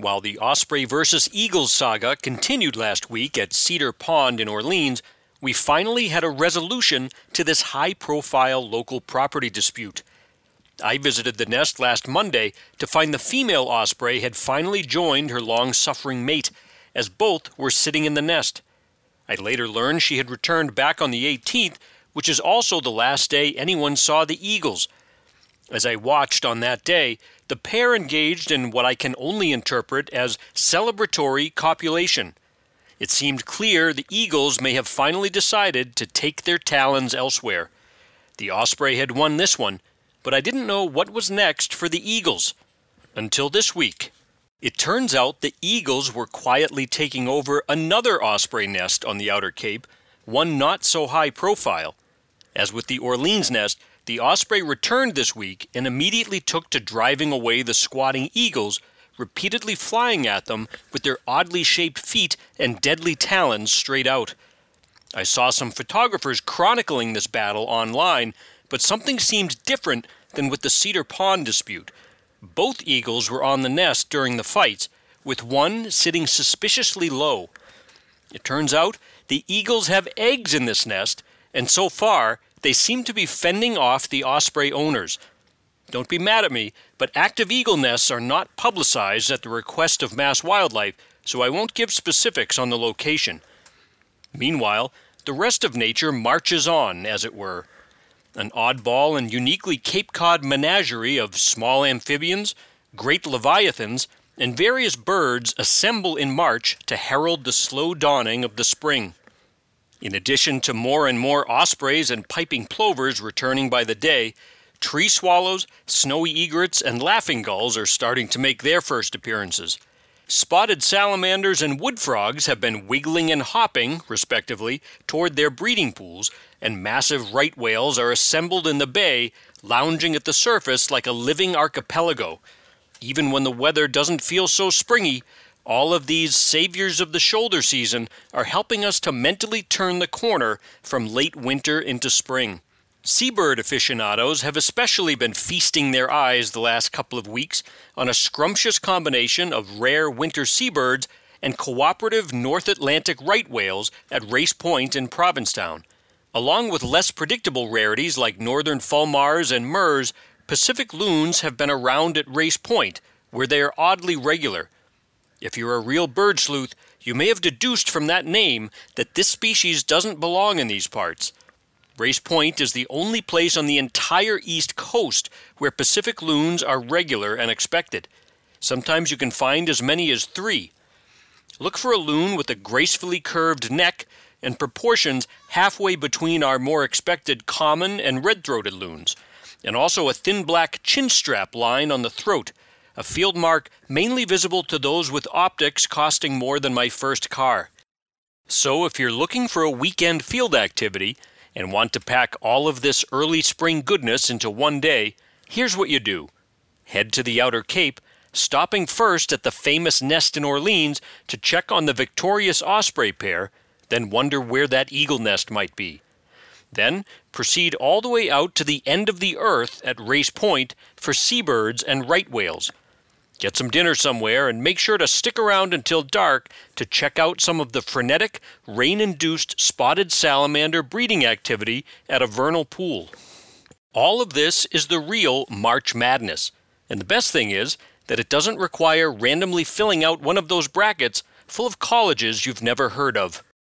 While the Osprey versus Eagles saga continued last week at Cedar Pond in Orleans, we finally had a resolution to this high-profile local property dispute. I visited the nest last Monday to find the female osprey had finally joined her long-suffering mate, as both were sitting in the nest. I later learned she had returned back on the 18th, which is also the last day anyone saw the eagles. As I watched on that day, the pair engaged in what I can only interpret as celebratory copulation. It seemed clear the eagles may have finally decided to take their talons elsewhere. The osprey had won this one, but I didn't know what was next for the eagles. Until this week. It turns out the eagles were quietly taking over another osprey nest on the Outer Cape, one not so high profile. As with the Orleans nest, the osprey returned this week and immediately took to driving away the squatting eagles, repeatedly flying at them with their oddly shaped feet and deadly talons straight out. I saw some photographers chronicling this battle online, but something seemed different than with the Cedar Pond dispute. Both eagles were on the nest during the fights, with one sitting suspiciously low. It turns out the eagles have eggs in this nest, and so far they seem to be fending off the osprey owners. Don't be mad at me, but active eagle nests are not publicized at the request of Mass Wildlife, so I won't give specifics on the location. Meanwhile, the rest of nature marches on, as it were. An oddball and uniquely Cape Cod menagerie of small amphibians, great leviathans, and various birds assemble in March to herald the slow dawning of the spring. In addition to more and more ospreys and piping plovers returning by the day, tree swallows, snowy egrets, and laughing gulls are starting to make their first appearances. Spotted salamanders and wood frogs have been wiggling and hopping, respectively, toward their breeding pools, and massive right whales are assembled in the bay, lounging at the surface like a living archipelago. Even when the weather doesn't feel so springy, all of these saviors of the shoulder season are helping us to mentally turn the corner from late winter into spring. Seabird aficionados have especially been feasting their eyes the last couple of weeks on a scrumptious combination of rare winter seabirds and cooperative North Atlantic right whales at Race Point in Provincetown. Along with less predictable rarities like northern fulmars and murres, Pacific loons have been around at Race Point, where they are oddly regular. If you're a real bird sleuth, you may have deduced from that name that this species doesn't belong in these parts. Race Point is the only place on the entire East Coast where Pacific loons are regular and expected. Sometimes you can find as many as 3. Look for a loon with a gracefully curved neck and proportions halfway between our more expected common and red-throated loons, and also a thin black chin strap line on the throat, a field mark mainly visible to those with optics costing more than my first car. So if you're looking for a weekend field activity and want to pack all of this early spring goodness into one day, here's what you do. Head to the Outer Cape, stopping first at the famous nest in Orleans to check on the victorious osprey pair, then wonder where that eagle nest might be. Then proceed all the way out to the end of the earth at Race Point for seabirds and right whales. Get some dinner somewhere and make sure to stick around until dark to check out some of the frenetic, rain-induced spotted salamander breeding activity at a vernal pool. All of this is the real March Madness, and the best thing is that it doesn't require randomly filling out one of those brackets full of colleges you've never heard of.